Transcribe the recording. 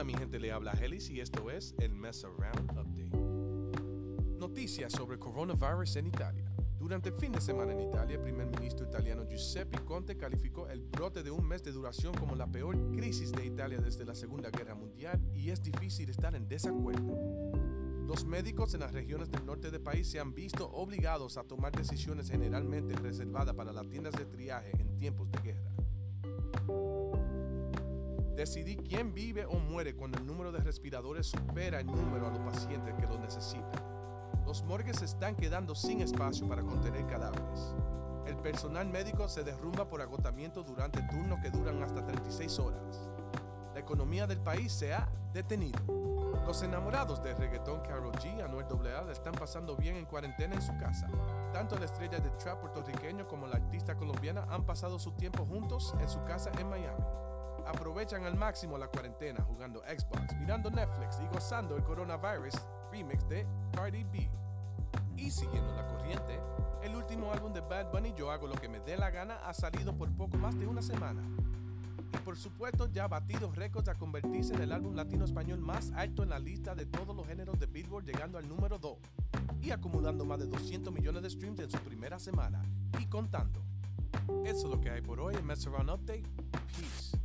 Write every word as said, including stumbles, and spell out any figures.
mi gente, le habla Helis y esto es el Mess Around Update. Noticias sobre coronavirus en Italia. Durante el fin de semana en Italia, el primer ministro italiano Giuseppe Conte calificó el brote de un mes de duración como la peor crisis de Italia desde la Segunda Guerra Mundial y es difícil estar en desacuerdo. Los médicos en las regiones del norte del país se han visto obligados a tomar decisiones generalmente reservadas para las tiendas de triaje en tiempos de guerra. Decidir quién vive o muere cuando el número de respiradores supera el número a los pacientes que lo necesitan. Los morgues están quedando sin espacio para contener cadáveres. El personal médico se derrumba por agotamiento durante turnos que duran hasta treinta y seis horas. La economía del país se ha detenido. Los enamorados del reggaetón Karol G, Anuel doble A la están pasando bien en cuarentena en su casa. Tanto la estrella de trap puertorriqueño como la artista colombiana han pasado su tiempo juntos en su casa en Miami. Aprovechan al máximo la cuarentena jugando Xbox, mirando Netflix y gozando el Coronavirus remix de Cardi B. Y siguiendo la corriente, el último álbum de Bad Bunny, Yo Hago Lo Que Me Dé La Gana, ha salido por poco más de una semana. Y por supuesto ya ha batido récords a convertirse en el álbum latino-español más alto en la lista de todos los géneros de Billboard, llegando al número dos y acumulando más de doscientos millones de streams en su primera semana y contando. Eso es lo que hay por hoy en Mess Around Update. Peace.